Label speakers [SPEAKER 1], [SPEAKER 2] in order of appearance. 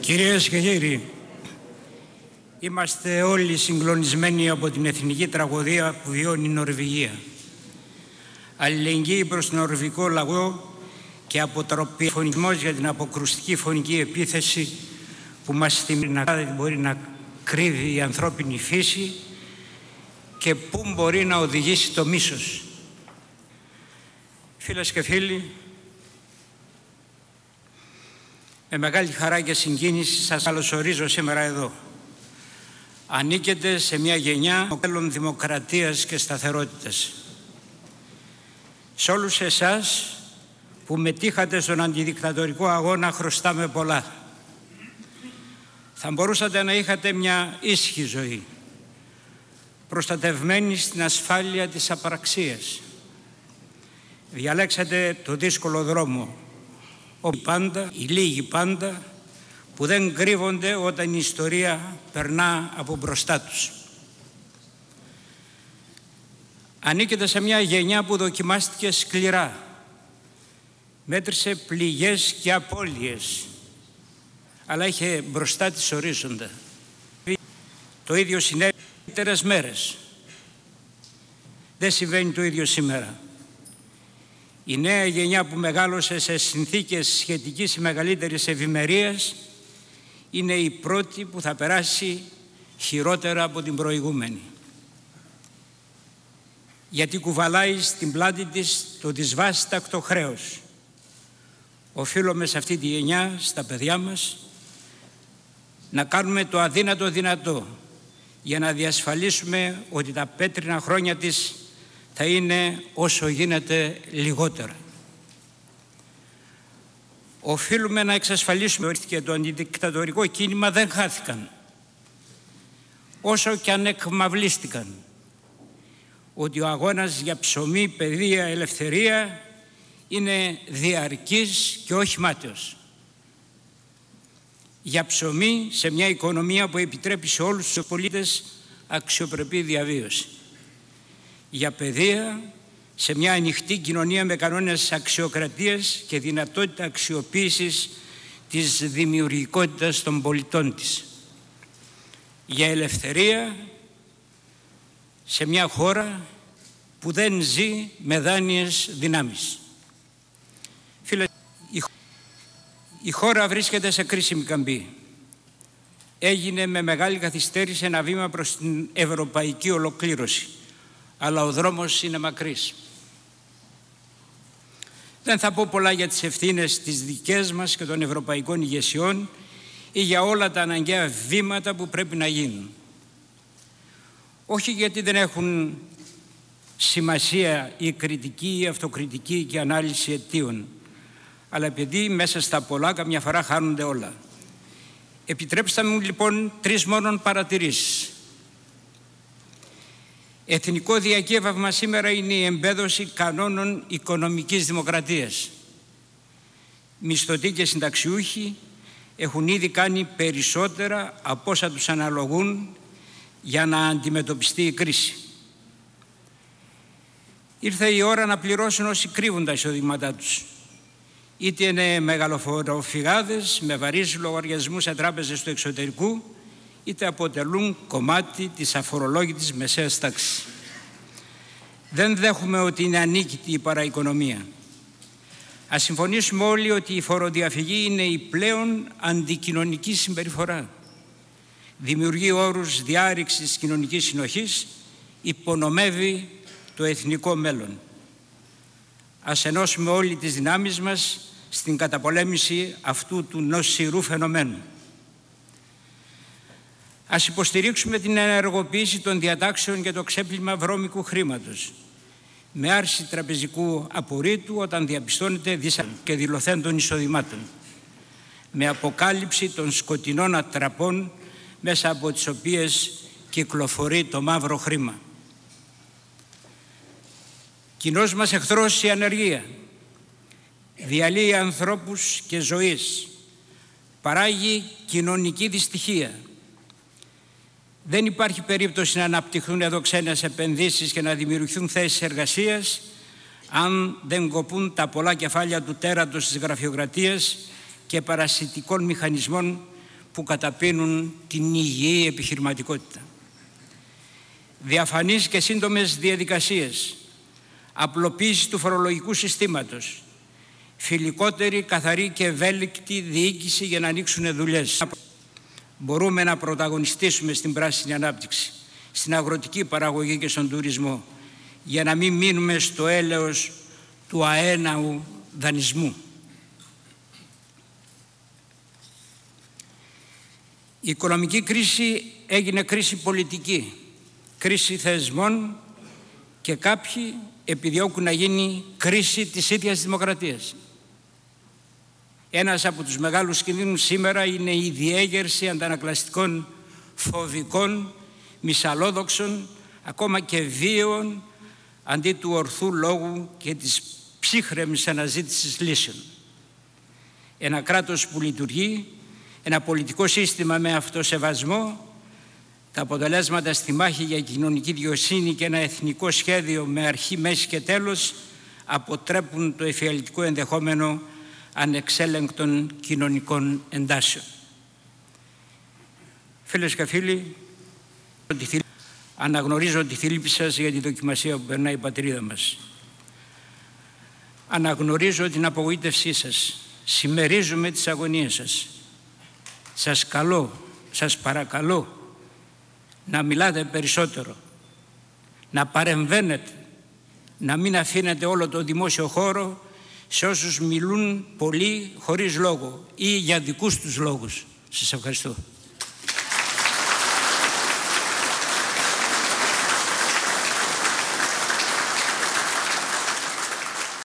[SPEAKER 1] Κυρίες και κύριοι, είμαστε όλοι συγκλονισμένοι από την εθνική τραγωδία που βιώνει η Νορβηγία. Αλληλεγγύη προς τον νορβηγικό λαό και αποτροπή φωνισμός για την αποκρουστική φωνική επίθεση που μας θυμίζει να μπορεί να κρύβει η ανθρώπινη φύση και πού μπορεί να οδηγήσει το μίσος. Φίλες και φίλοι, με μεγάλη χαρά και συγκίνηση σας καλωσορίζω σήμερα εδώ. Ανήκετε σε μια γενιά μέλλον δημοκρατίας και σταθερότητας. Σε όλους εσάς που μετήχατε στον αντιδικτατορικό αγώνα χρωστάμε πολλά. Θα μπορούσατε να είχατε μια ήσυχη ζωή, προστατευμένη στην ασφάλεια της απραξίας. Διαλέξατε το δύσκολο δρόμο, όπου οι λίγοι πάντα που δεν κρύβονται όταν η ιστορία περνά από μπροστά τους. Ανήκετε σε μια γενιά που δοκιμάστηκε σκληρά, μέτρησε πληγές και απώλειες, αλλά είχε μπροστά της ορίζοντα. Το ίδιο συνέβη τέρες μέρες. Δεν συμβαίνει το ίδιο σήμερα. Η νέα γενιά που μεγάλωσε σε συνθήκες σχετικής ή μεγαλύτερης ευημερίας είναι η πρώτη που θα περάσει χειρότερα από την προηγούμενη. Γιατί κουβαλάει στην πλάτη της το δυσβάστακτο χρέος. Οφείλουμε σε αυτή τη γενιά, στα παιδιά μας, να κάνουμε το αδύνατο δυνατό για να διασφαλίσουμε ότι τα πέτρινα χρόνια της θα είναι όσο γίνεται λιγότερα. Οφείλουμε να εξασφαλίσουμε ότι το αντιδικτατορικό κίνημα δεν χάθηκαν, όσο και αν εκμαυλίστηκαν, ότι ο αγώνας για ψωμί, παιδεία, ελευθερία είναι διαρκής και όχι μάταιος. Για ψωμί σε μια οικονομία που επιτρέπει σε όλους τους πολίτες αξιοπρεπή διαβίωση. Για παιδεία σε μια ανοιχτή κοινωνία με κανόνες αξιοκρατίας και δυνατότητα αξιοποίησης της δημιουργικότητας των πολιτών της. Για ελευθερία σε μια χώρα που δεν ζει με δάνειες δυνάμεις. Φίλε, η χώρα βρίσκεται σε κρίσιμη καμπή. Έγινε με μεγάλη καθυστέρηση ένα βήμα προς την ευρωπαϊκή ολοκλήρωση, αλλά ο δρόμος είναι μακρύς. Δεν θα πω πολλά για τις ευθύνες τις δικές μας και των ευρωπαϊκών ηγεσιών ή για όλα τα αναγκαία βήματα που πρέπει να γίνουν. Όχι γιατί δεν έχουν σημασία η κριτική, η αυτοκριτική και η ανάλυση αιτίων, αλλά επειδή μέσα στα πολλά καμιά φορά χάνονται όλα. Επιτρέψτε μου λοιπόν 3 μόνον παρατηρήσεις. Εθνικό διακύβευμα σήμερα είναι η εμπέδωση κανόνων οικονομικής δημοκρατίας. Μισθωτοί και συνταξιούχοι έχουν ήδη κάνει περισσότερα από όσα τους αναλογούν για να αντιμετωπιστεί η κρίση. Ήρθε η ώρα να πληρώσουν όσοι κρύβουν τα εισοδήματά τους. Είτε είναι μεγαλοφοροφυγάδες με βαρύς λογαριασμούς σε τράπεζες του εξωτερικού, είτε αποτελούν κομμάτι της αφορολόγητης μεσαίας τάξης. Δεν δέχουμε ότι είναι ανίκητη η παραοικονομία. Ας συμφωνήσουμε όλοι ότι η φοροδιαφυγή είναι η πλέον αντικοινωνική συμπεριφορά. Δημιουργεί όρους διάρρηξης κοινωνικής συνοχής, υπονομεύει το εθνικό μέλλον. Ας ενώσουμε όλοι τις δυνάμεις μας στην καταπολέμηση αυτού του νοσηρού φαινομένου. Ας υποστηρίξουμε την ενεργοποίηση των διατάξεων για το ξέπλυμα βρώμικου χρήματος, με άρση τραπεζικού απορρίτου όταν διαπιστώνεται και δηλωθέντων εισοδημάτων, με αποκάλυψη των σκοτεινών ατραπών μέσα από τις οποίες κυκλοφορεί το μαύρο χρήμα. Κοινός μας εχθρός η ανεργία. Διαλύει ανθρώπους και ζωής. Παράγει κοινωνική δυστυχία. Δεν υπάρχει περίπτωση να αναπτυχθούν εδώ ξένες επενδύσεις και να δημιουργηθούν θέσεις εργασίας αν δεν κοπούν τα πολλά κεφάλια του τέρατος της γραφειοκρατίας και παρασιτικών μηχανισμών που καταπίνουν την υγιή επιχειρηματικότητα. Διαφανείς και σύντομες διαδικασίες, απλοποίηση του φορολογικού συστήματος, φιλικότερη, καθαρή και ευέλικτη διοίκηση για να ανοίξουν δουλειές. Μπορούμε να πρωταγωνιστήσουμε στην πράσινη ανάπτυξη, στην αγροτική παραγωγή και στον τουρισμό, για να μην μείνουμε στο έλεος του αέναου δανεισμού. Η οικονομική κρίση έγινε κρίση πολιτική, κρίση θεσμών και κάποιοι επιδιώκουν να γίνει κρίση της ίδιας της δημοκρατίας. Ένας από τους μεγάλους κινδύνους σήμερα είναι η διέγερση αντανακλαστικών, φοβικών, μυσαλλόδοξων, ακόμα και βίαιων, αντί του ορθού λόγου και της ψύχρεμης αναζήτησης λύσεων. Ένα κράτος που λειτουργεί, ένα πολιτικό σύστημα με αυτοσεβασμό, τα αποτελέσματα στη μάχη για κοινωνική δικαιοσύνη και ένα εθνικό σχέδιο με αρχή, μέση και τέλος αποτρέπουν το εφιαλτικό ενδεχόμενο ανεξέλεγκτων κοινωνικών εντάσεων. Φίλες και φίλοι, αναγνωρίζω τη θλίψη σας για τη δοκιμασία που περνάει η πατρίδα μας. Αναγνωρίζω την απογοήτευσή σας. Συμμερίζομαι τις αγωνίες σας. Σας παρακαλώ να μιλάτε περισσότερο, να παρεμβαίνετε, να μην αφήνετε όλο το δημόσιο χώρο σε όσους μιλούν πολύ χωρίς λόγο ή για δικούς τους λόγους. Σας ευχαριστώ.